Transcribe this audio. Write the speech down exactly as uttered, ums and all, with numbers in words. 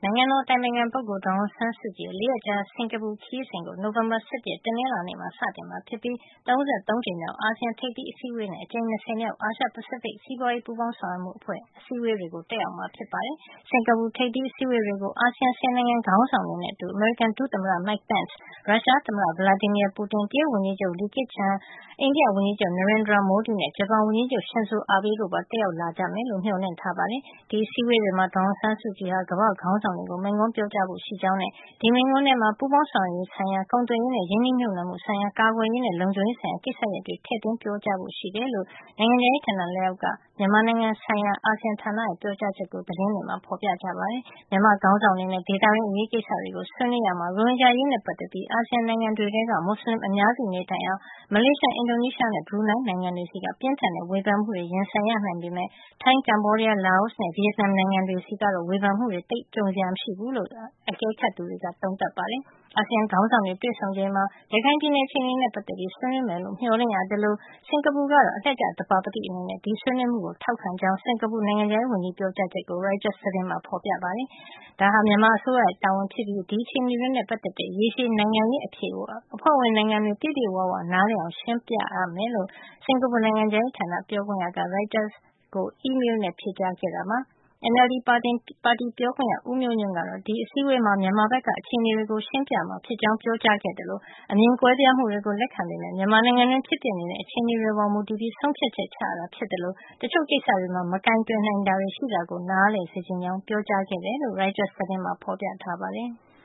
နိုင်ငံတော်အတိုင်ပင်ခံပုဂ္ဂိုလ်ဒေါ်အောင်ဆန်းစုကြည်ရဲ့လေးရက်ကြာစင်ကာပူခရီးစဉ်ကိုနိုဝင်ဘာလ ၁၁ ရက် တနင်္လာနေ့မှာစတင်မှာဖြစ်ပြီး ၃၃ ကြိမ်မြောက်အာဆီယံထိပ်သီးအစည်းအဝေးနဲ့အကြိမ် ၂၀ မြောက်အာရှပစိဖိတ်စီးပွားရေးပူးပေါင်းဆောင်ရွက်မှုအဖွဲ့အစည်းအဝေးတွေကိုတက်ရောက်မှာဖြစ်ပါတယ်။ စင်ကာပူထိပ်သီးအစည်းအဝေးတွေကို အာဆီယံဆယ်နိုင်ငံခေါင်းဆောင်တွေနဲ့အတူအမေရိကန်ဒုသမ္မတ Mike Pence ၊ ရုရှားသမ္မတ Vladimir Putin ၊ တရုတ်ဝန်ကြီးချုပ် Li Keqiang ၊ အိန္ဒိယဝန်ကြီးချုပ် Narendra Modi နဲ့ ဂျပန်ဝန်ကြီးချုပ် Shinzo Abe တို့ပါတက်ရောက်လာကြမယ်လို့ မျှော်လင့်ထားပါတယ်။ ဒီအစည်းအဝေးတွေမှာ ဒေါ်အောင်ဆန်းစုကြည်ဟာ ကမ္ဘာ့ခေါင်းဆောင်တွေကိုမိန့်ခွန်းပြောကြားဖို့ရှိကြောင်းနဲ့ ဒီမိန့်ခွန်းထဲမှာ ပူးပေါင်းဆောင်ရွက်ရေးဆိုင်ရာ၊ ကုန်သွယ်ရေးနဲ့ ရင်းနှီးမြှုပ်နှံမှုဆိုင်ရာ၊ ကာကွယ်ရေးနဲ့ လုံခြုံရေးဆိုင်ရာကိစ္စရပ်တွေထည့်သွင်းပြောကြားဖို့ရှိတယ်လို့ နိုင်ငံခြားရေးဌာနလက်အောက်က မြန်မာနိုင်ငံဆိုင်ရာအာဆီယံဌာနရဲ့ပြောကြားချက်ကို သတင်းတွေမှာဖေါ်ပြကြပါတယ်။ မြန်မာ့ခေါင်းဆောင်တွေနဲ့ဒေသတွင်းအရေးကိစ္စတွေကိုဆွေးနွေးရာမှာ ရိုဟင်ဂျာအရေးနဲ့ပတ်သက်ပြီး အာဆီယံနိုင်ငံတွေထဲက မွတ်ဆလင်အများစုနေထိုင်ရာ မလေးရှား၊ အင်ဒိုနီးရှားနဲ့ ဘရူနိုင်းနိုင်ငံတွေဆီက ပြင်းထန်တဲ့ဝေဖန်မှုတွေရင်ဆိုင်ရနိုင်ပေမယ့် ထိုင်း၊ ကမ္ဘောဒီးယား၊ လာအိုနဲ့ ဗီယက်နမ်နိုင်ငံတွေဆီကတော့ ဝေဖန်မှုတွေသိပ်ကြုံစရာမရှိဘူးလို့ အကဲခတ်သူတွေက သုံးသပ်ပါတယ်။ အာဆီယံခေါင်းဆောင်တွေတွေ့ဆုံချိန်မှာ ရခိုင်ပြည်နယ်အခြေအနေနဲ့ပတ်သက်ပြီးဆွေးနွေးမယ်လို့မျှော်လင့်ရသလို စင်ကာပူကတော့ အလှည့်ကျသဘာပတိအနေနဲ့ဒီဆွေးနွေးမှုကိုထောက်ခံကြောင်း စင်ကာပူနိုင်ငံခြားရေးဝန်ကြီးပြောကြားချက်ကို ရိုက်တာသတင်းမှာဖေါ်ပြထားပါတယ်။ ဒါဟာ မြန်မာအစိုးရရဲ့တာဝန်ဖြစ်ပြီး ဒီအခြေအနေတွေနဲ့ပတ်သက်တဲ့ရေရှည်နိုင်ငံရေးအဖြေကို အဖွဲ့ဝင်နိုင်ငံတွေပြည့်ပြည့်ဝဝနားလည်အောင်ရှင်းပြရမယ်လို့ စင်ကာပူနိုင်ငံခြားရေးဌာနပြောခွင့်ရက ရိုက်တာကို အီးမေးလ်နဲ့ဖြေကြားခဲ့တာပါ။ အန်အယ်လ်ဒီ ပါတီပြောခွင့်ရ ဦးမျိုးညွန့်ကတော့ ဒီအစည်းအဝေးမှာ မြန်မာဘက်ကအခြေအနေတွေကိုရှင်းပြမှာဖြစ်ကြောင်းပြောကြားခဲ့သလို အမြင်ကွဲပြားမှုတွေကိုလက်ခံပေမယ့် မြန်မာနိုင်ငံတွင်းဖြစ်ပျက်နေတဲ့အခြေအနေတွေပေါ်မူတည်ပြီးဆုံးဖြတ်ချက်ချရတာဖြစ်သလို တချို့ကိစ္စတွေမှာမကိုင်တွယ်နိုင်တာတွေရှိတာကိုနားလည်စေချင်ကြောင်းပြောကြားခဲ့တယ်လို့ ရိုက်တာသတင်းမှာဖေါ်ပြထားပါတယ်။